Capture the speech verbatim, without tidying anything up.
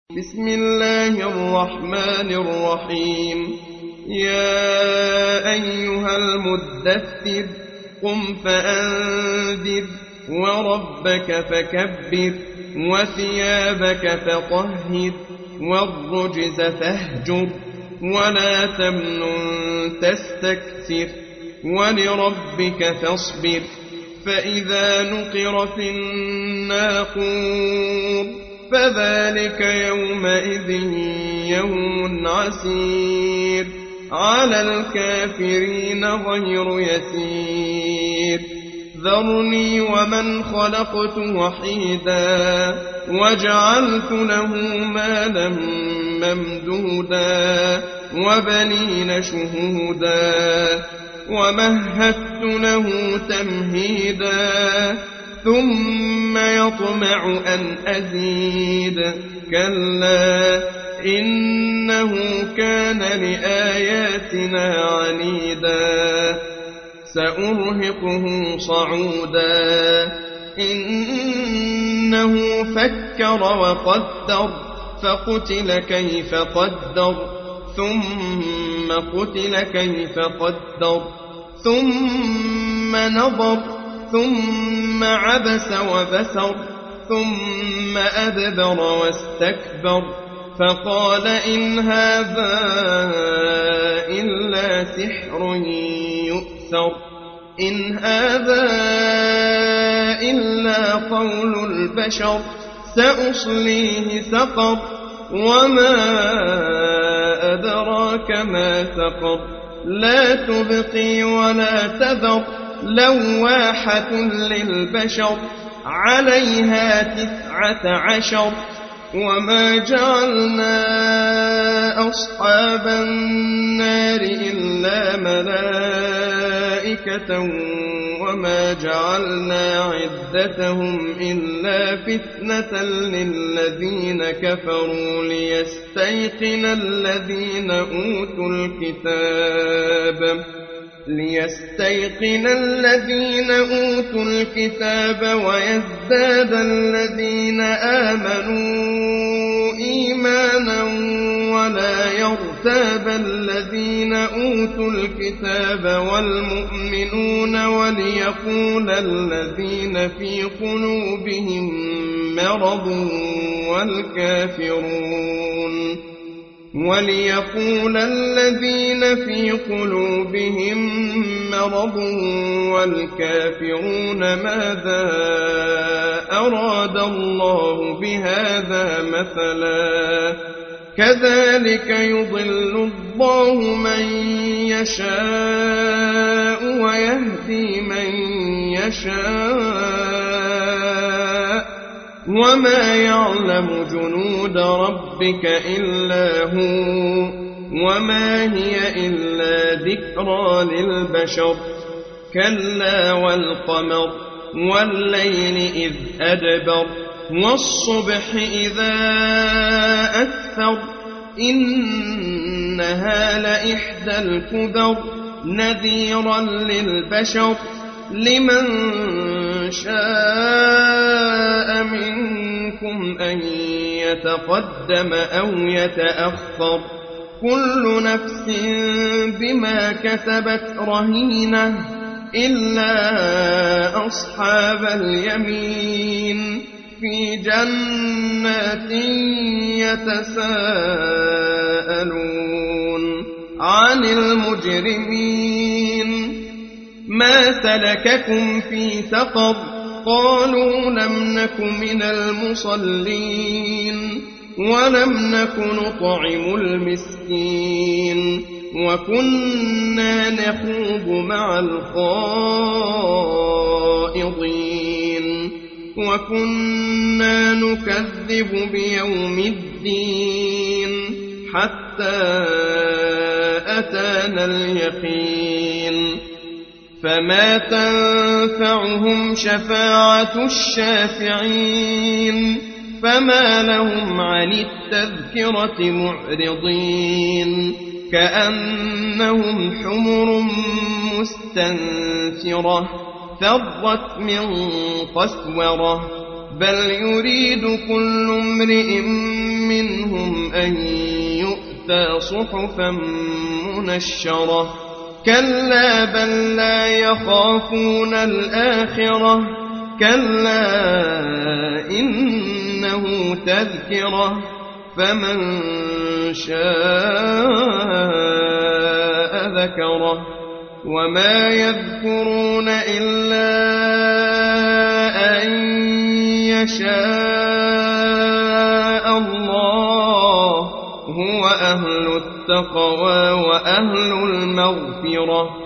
بسم الله الرحمن الرحيم. يا أيها المدثر قم فأنذر وربك فكبر وثيابك فطهر والرجز فاهجر ولا تمنن تستكثر ولربك فاصبر. فإذا نقر في الناقور فذلك يومئذ يوم عسير على الكافرين غير يسير. ذرني ومن خلقت وحيدا وجعلت له مالا ممدودا وبنين شهودا ومهدت له تمهيدا ثم يطمع أن أزيد كلا إنه كان لآياتنا عنيدا سأرهقه صعودا إنه فكر وقدر فقتل كيف قدر ثم قتل كيف قدر ثم نظر ثم عبس وبسر ثم أدبر واستكبر فقال إن هذا إلا سحر يؤثر إن هذا إلا قول البشر سأصليه سقر وما أدراك ما سقر لا تبقي ولا تذر لواحة للبشر عليها تسعة عشر وما جعلنا أصحاب النار إلا ملائكة وما جعلنا عدتهم إلا فتنة للذين كفروا ليستيقن الذين أوتوا الكتاب ليستيقن الذين أوتوا الكتاب ويزداد الذين آمنوا إيمانا ولا يرتاب الذين أوتوا الكتاب والمؤمنون وليقول الذين في قلوبهم مرض والكافرون وليقول الذين في قلوبهم مرض والكافرون ماذا أراد الله بهذا مثلا كذلك يضل الله من يشاء ويهدي من يشاء وما يعلم جنود ربك إلا هو وما هي إلا ذكرى للبشر كلا والقمر والليل إذ أدبر والصبح إذا أسفر إنها لإحدى الكبر نذيرا للبشر لمن شاء منكم أن يتقدم أو يتأخر كل نفس بما كسبت رهينة إلا أصحاب اليمين في جنات يتساءلون عن المجرمين ما سلككم في سقر قالوا لم نك من المصلين ولم نك نطعم المسكين وكنا نخوض مع الخائضين وكنا نكذب بيوم الدين حتى أتانا اليقين فما تنفعهم شفاعة الشافعين فما لهم عن التذكرة معرضين كأنهم حمر مستنفرة فرت من قسورة بل يريد كل امرئ منهم أن يؤتى صحفا منشرة كلا بل لا يخافون الآخرة كلا إنه تذكرة فمن شاء ذكره وما يذكرون إلا أن يشاء الله هو أهل التقوى وأهل المغفرة